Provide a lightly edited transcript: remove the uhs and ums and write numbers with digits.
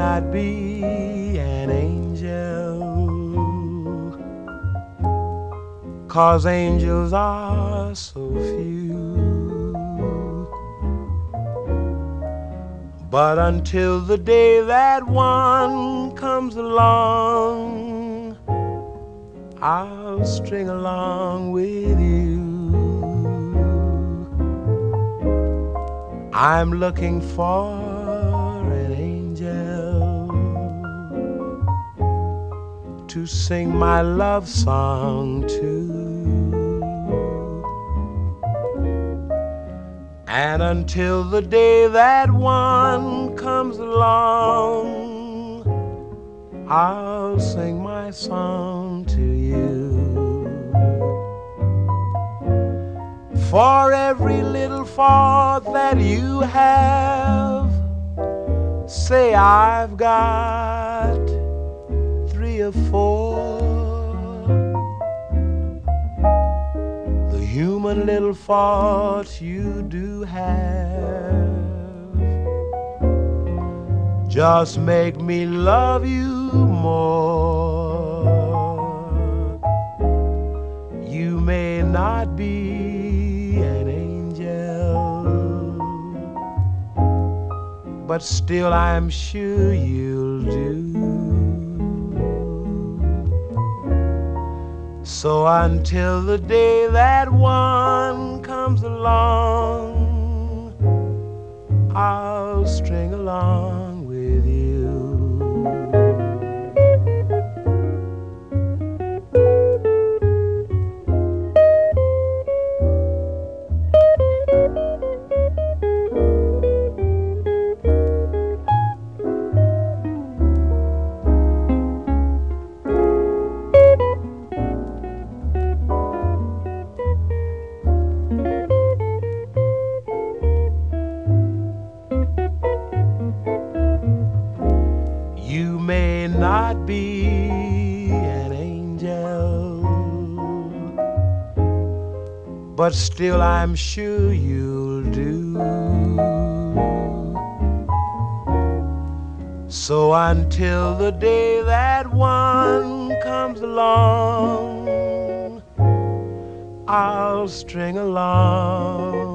not be an angel, 'cause angels are so few. But until the day that one comes along, I'll string along with you. I'm looking for an angel to sing my love song to. And until the day that one comes along, I'll sing my song to you. For every little fault that you have, say I've got 3 or 4. The human little faults you do have just make me love you more. You may not be an angel, but still I'm sure you'll do. So until the day that one comes along, I'll string along with you. You may not be an angel, but still I'm sure you'll do. So until the day that one comes along, I'll string along